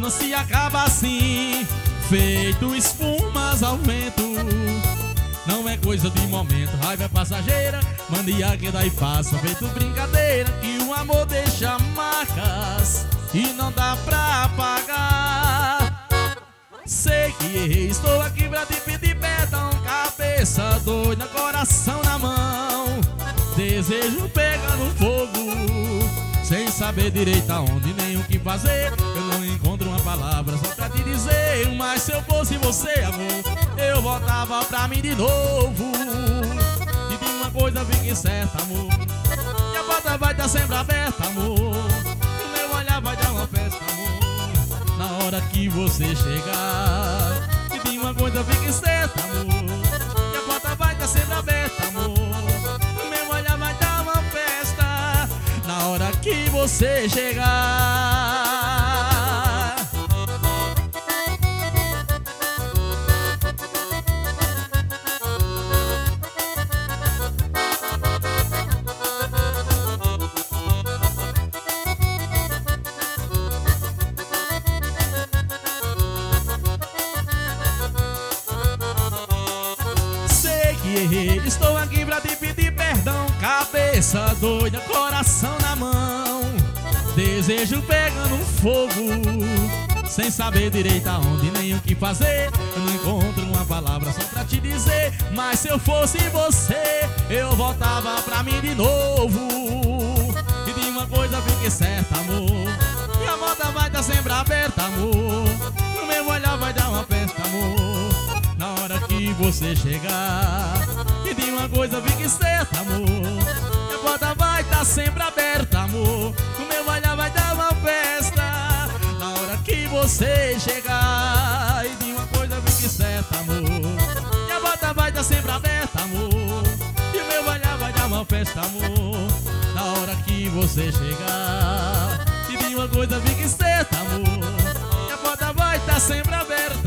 não se acaba assim, feito espumas ao vento. Não é coisa de momento, raiva é passageira, mania que dá e passa, feito brincadeira, que o amor deixa marcas e não dá pra apagar. Sei que errei, estou aqui pra te pedir perdão, cabeça doida, coração na mão, desejo pegando fogo, sem saber direito aonde nem o que fazer. Eu não encontro uma palavra só pra te dizer, mas se eu fosse você, amor, eu voltava pra mim de novo. E de uma coisa fique certa, amor, que a porta vai estar sempre aberta, amor. O meu olhar vai dar uma festa, amor, na hora que você chegar. E de uma coisa fique certa, amor, que a porta vai estar sempre aberta, amor. O meu olhar vai dar uma festa na hora que você chegar. Estou aqui pra te pedir perdão, cabeça doida, coração na mão, desejo pegando fogo, sem saber direito aonde nem o que fazer. Eu não encontro uma palavra só pra te dizer, mas se eu fosse você, eu voltava pra mim de novo. E de uma coisa fique certa, amor, que a porta vai estar sempre aberta, amor. No meu olhar vai dar uma festa, amor, na hora que você chegar. E de uma coisa fique certa, amor, que a porta vai estar sempre aberta, amor. O meu olhar vai dar uma festa na hora que você chegar. E de uma coisa fique certa, amor, que a porta vai estar sempre aberta, amor. E o meu olhar vai dar uma festa, amor, na hora que você chegar. E de uma coisa fique certa, amor, que a porta vai estar sempre aberta,